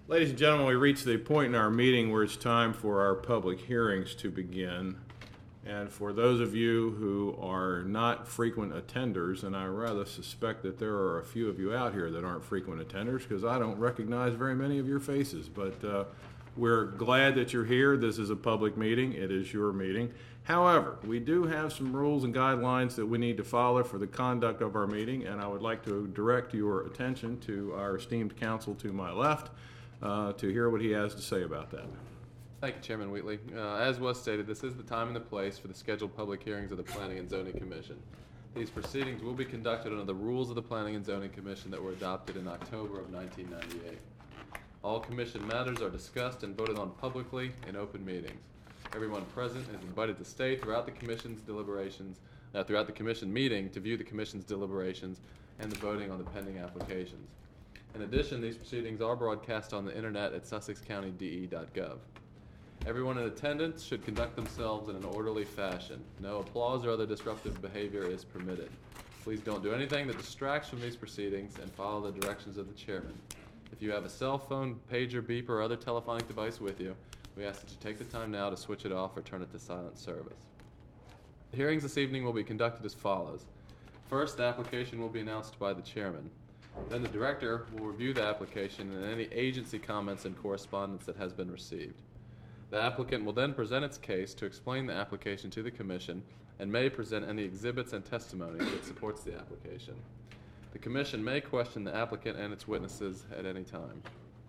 Ladies and gentlemen, we reached the point in our meeting where it's time for our public hearings to begin. And for those of you who are not frequent attenders, and I rather suspect that there are a few of you out here that aren't frequent attenders because I don't recognize very many of your faces, but we're glad that you're here. This is a public meeting. It is your meeting. However, we do have some rules and guidelines that we need to follow for the conduct of our meeting, and I would like to direct your attention to our esteemed counsel to my left to hear what he has to say about that. Thank you, Chairman Wheatley. As was stated, this is the time and the place for the scheduled public hearings of the Planning and Zoning Commission. These proceedings will be conducted under the rules of the Planning and Zoning Commission that were adopted in October of 1998. All Commission matters are discussed and voted on publicly in open meetings. Everyone present is invited to stay throughout the Commission's deliberations, throughout the Commission meeting to view the Commission's deliberations and the voting on the pending applications. In addition, these proceedings are broadcast on the internet at sussexcountyde.gov. Everyone in attendance should conduct themselves in an orderly fashion. No applause or other disruptive behavior is permitted. Please don't do anything that distracts from these proceedings and follow the directions of the chairman. If you have a cell phone, pager, beeper, or other telephonic device with you, we ask that you take the time now to switch it off or turn it to silent service. The hearings this evening will be conducted as follows. First, the application will be announced by the chairman. Then the director will review the application and any agency comments and correspondence that has been received. The applicant will then present its case to explain the application to the Commission and may present any exhibits and testimony that supports the application. The Commission may question the applicant and its witnesses at any time.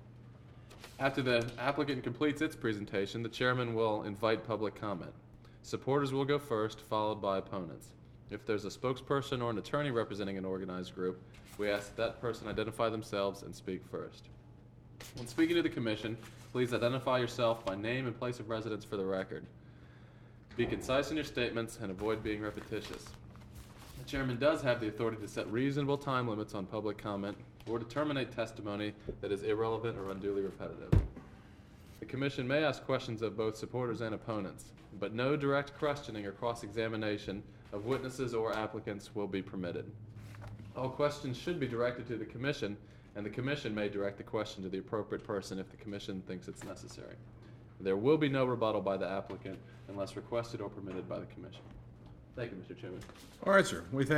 After the applicant completes its presentation, the chairman will invite public comment. Supporters will go first, followed by opponents. If there's a spokesperson or an attorney representing an organized group, we ask that person identify themselves and speak first. When speaking to the Commission, please identify yourself by name and place of residence for the record. Be concise in your statements and avoid being repetitious. The chairman does have the authority to set reasonable time limits on public comment or to terminate testimony that is irrelevant or unduly repetitive. The Commission may ask questions of both supporters and opponents, but no direct questioning or cross-examination of witnesses or applicants will be permitted. All questions should be directed to the Commission, and the Commission may direct the question to the appropriate person if the Commission thinks it's necessary. There will be no rebuttal by the applicant unless requested or permitted by the Commission. Thank you, Mr. Chairman. All right, sir. We thank